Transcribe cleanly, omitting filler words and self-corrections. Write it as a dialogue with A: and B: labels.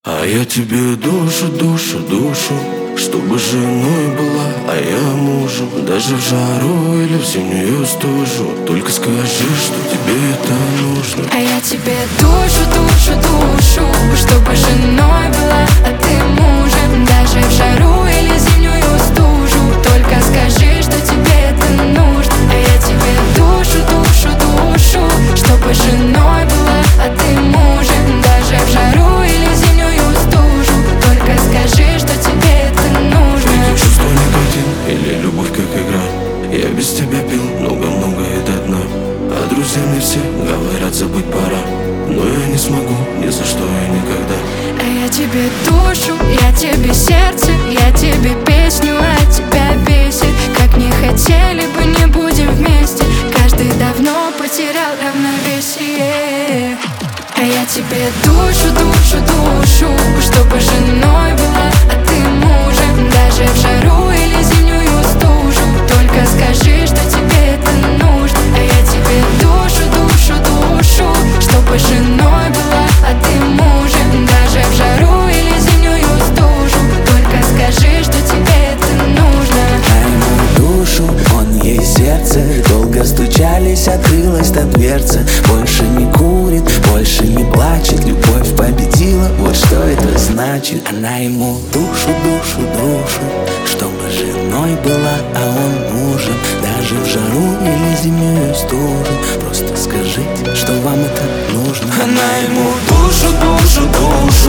A: А я тебе душу, душу, душу, чтобы женой была, а я мужем. Даже в жару или в зимнюю стужу, только скажи, что тебе это нужно.
B: А я тебе душу, душу, душу, чтобы женой была, а ты мужем. Даже в жару или зимнюю стужу, только скажи, что тебе это нужно. А я тебе душу, душу, душу, чтобы женой была, а ты мужем. Даже в жару или зимнюю стужу, только скажи, что тебе это нужно.
A: Эти чувства никотин или любовь как игра. Я без тебя пил много-много и до дна. А друзья мне все говорят, забыть пора, но я не смогу ни за что и никогда.
B: А я тебе душу, я тебе сердце, я тебе песню, а тебя бесит. Как не хотели бы, не будем вместе. Каждый давно потерял равновесие. А я тебе душу, душу, душу, чтобы женой была, а ты мужем. Даже в жару или зимнюю стужу, только скажи, что тебе это нужно. А я тебе душу, душу, душу, чтобы женой была, а ты мужем. Даже в жару или зимнюю стужу, только скажи, что тебе это нужно.
C: Дай ему душу, он ей сердце. Долго стучались, открылась та дверца. Больше не курит, больше не плачет. Любовь победила, вот что это значит. Она ему душу, душу, душу, чтобы женой была, а он мужем. Даже в жару или зимнюю стужу, просто скажите, что вам это нужно.
A: Она ему душу, душу, душу,